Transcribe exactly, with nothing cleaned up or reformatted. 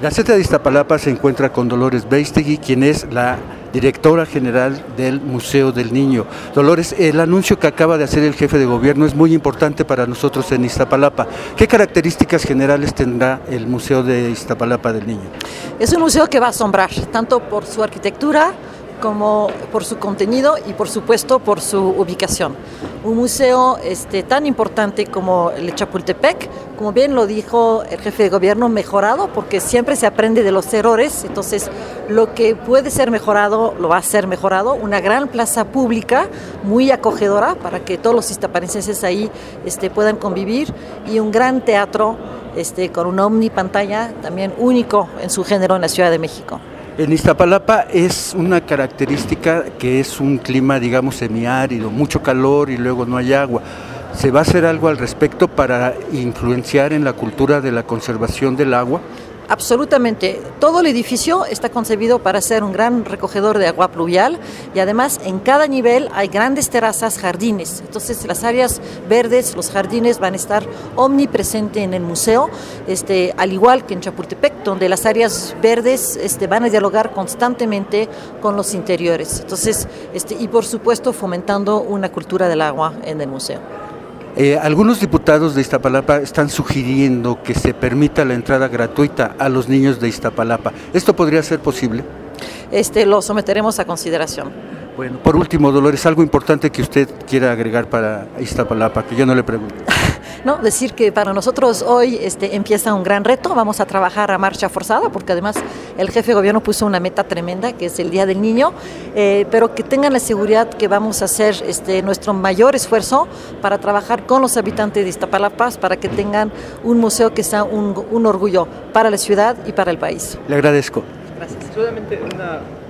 Gaceta de Iztapalapa se encuentra con Dolores Beistegui, quien es la directora general del Museo del Niño. Dolores, el anuncio que acaba de hacer el jefe de gobierno es muy importante para nosotros en Iztapalapa. ¿Qué características generales tendrá el Museo de Iztapalapa del Niño? Es un museo que va a asombrar, tanto por su arquitectura como por su contenido y por supuesto por su ubicación. Un museo este, tan importante como el Chapultepec, como bien lo dijo el jefe de gobierno, mejorado, porque siempre se aprende de los errores, entonces lo que puede ser mejorado lo va a ser mejorado. Una gran plaza pública muy acogedora para que todos los iztapalenses ahí este, puedan convivir, y un gran teatro este, con una omnipantalla también único en su género en la Ciudad de México. En Iztapalapa es una característica que es un clima, digamos, semiárido, mucho calor y luego no hay agua. ¿Se va a hacer algo al respecto para influenciar en la cultura de la conservación del agua? Absolutamente. Todo el edificio está concebido para ser un gran recogedor de agua pluvial, y además en cada nivel hay grandes terrazas, jardines. Entonces las áreas verdes, los jardines van a estar omnipresentes en el museo, este, al igual que en Chapultepec, donde las áreas verdes este, van a dialogar constantemente con los interiores. Entonces, este, y por supuesto fomentando una cultura del agua en el museo. Eh, algunos diputados de Iztapalapa están sugiriendo que se permita la entrada gratuita a los niños de Iztapalapa. ¿Esto podría ser posible? Este, lo someteremos a consideración. Bueno, por último, Dolores, algo importante que usted quiera agregar para Iztapalapa, que yo no le pregunto. No, decir que para nosotros hoy este, empieza un gran reto. Vamos a trabajar a marcha forzada, porque además el jefe de gobierno puso una meta tremenda, que es el Día del Niño, eh, pero que tengan la seguridad que vamos a hacer este, nuestro mayor esfuerzo para trabajar con los habitantes de Iztapalapa, para que tengan un museo que sea un, un orgullo para la ciudad y para el país. Le agradezco. Gracias. Solamente una